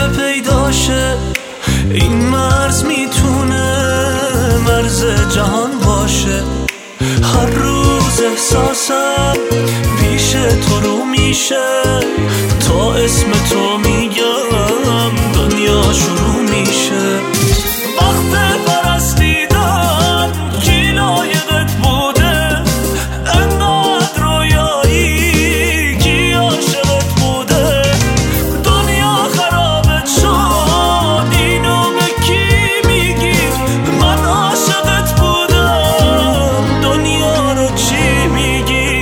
پیداشه. این مرز میتونه مرز جهان باشه. هر روز احساسم پیش تو رو میشه، تا اسم تو میگم دنیا شروع میشه. وقت پرستیدن کی لایقت بوده؟ انقدر رویایی کی عاشقت بوده؟ دنیا خرابت شد اینو به کی میگی؟ من عاشقت بودم دنیا رو چی میگی؟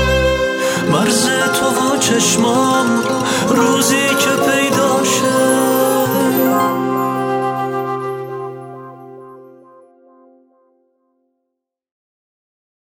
مرز تو و چشمام روزی که پیدا شه